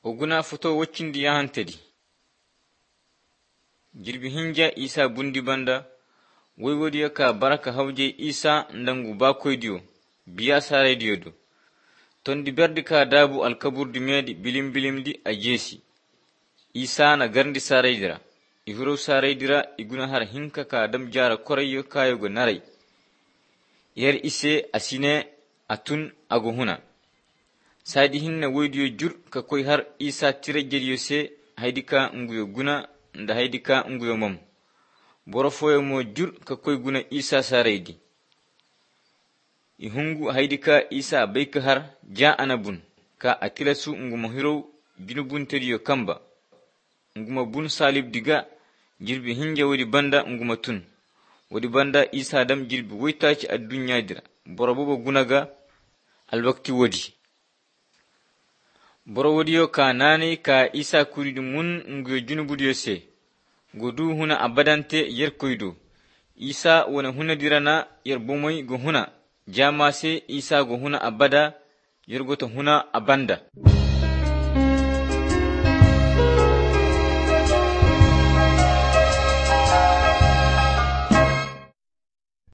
oguna foto waccindi yahantedi jirbi hinja isa bundi banda woywodiyo ka baraka hawje isa ndangu bakoydiyo biya saraydiyo do tondi berdi ka dabu alkaburdi medi bilimdi a jesi isa na garndi saraydira ihuro saraydira iguna har hinka ka dam jara korayo kayogo naray yer ise asine atun ago huna sadi hinna woydiyo jur ka koy har isa tira jeliyo se haydika nguyo guna nda haydika nguyo mom borofoyo mo jur ka koy guna isa saraydi ihungu haydika isa bayka har ja anabun ka atilasu nguma hiro junubun teriyo kamba nguma bun salib diga jirbi hinja wodi banda nguma tun wodi banda isa dam jirbi woytaci addunya dira borobo gunaga alwakti wodi boro wodiyo ka nani ka isa kuridu mun nguyo junubudiyo se godu huna abadante yer koydo isa wona huna dirana yer bomoy go huna jama se isa go huna abada yer goto huna abanda